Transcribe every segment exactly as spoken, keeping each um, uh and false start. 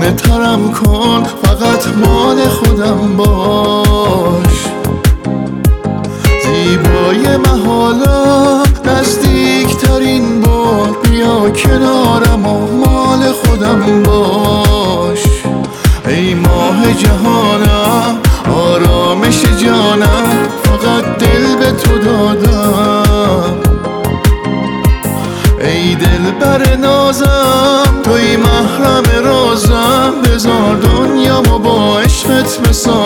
دیوانه ترم کن، فقط مال خودم باش. زیبای محالم نزدیک ترین بار، بیا کنارم و مال خودم باش. ای ماه جهانم، آرامش جانم، فقط دل به تو دادم. ای دل بر نازم، توی محرم رازم، بذار دنیامو با عشقت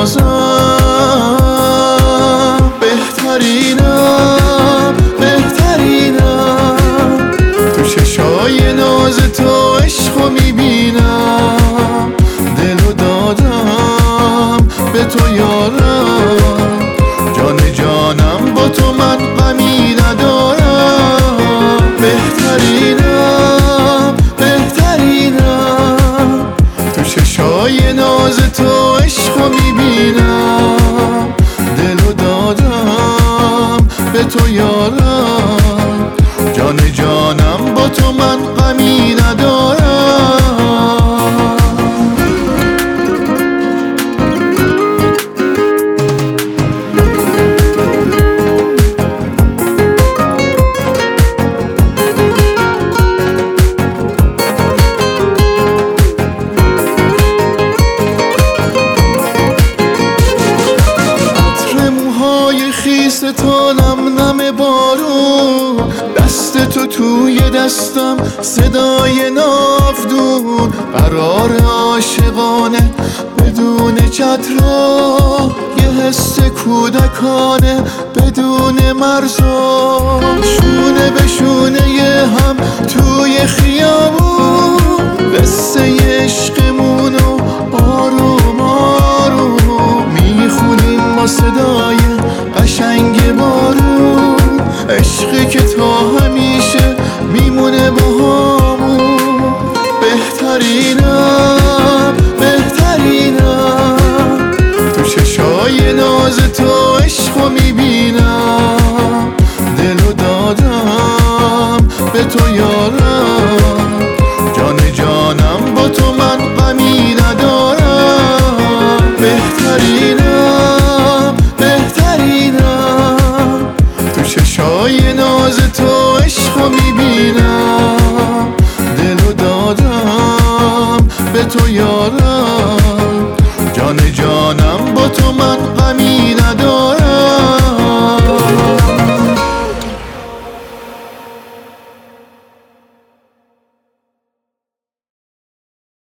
بسازم. بهترینم بهترینم، تو چشای ناز تو عشقو میبینم. دلو دادم به تو یارم، جان جانم با تو من غمی ندارم. بهترینم بهترینم، تو چشای ناز تو عشقو میبینم. دلو دادم به تو یارم، جان جانم با تو من غمی ندارم. خیس تو نم نم بارون، دست تو توی دستم صدای نافدون. قرار عاشقانه بدون چترا، یه حس کودکانه بدون مرزا. شونه به شونه هم توی خیابون، قصه عشقمونو آروم آروم میخونیم با صدای قشنگ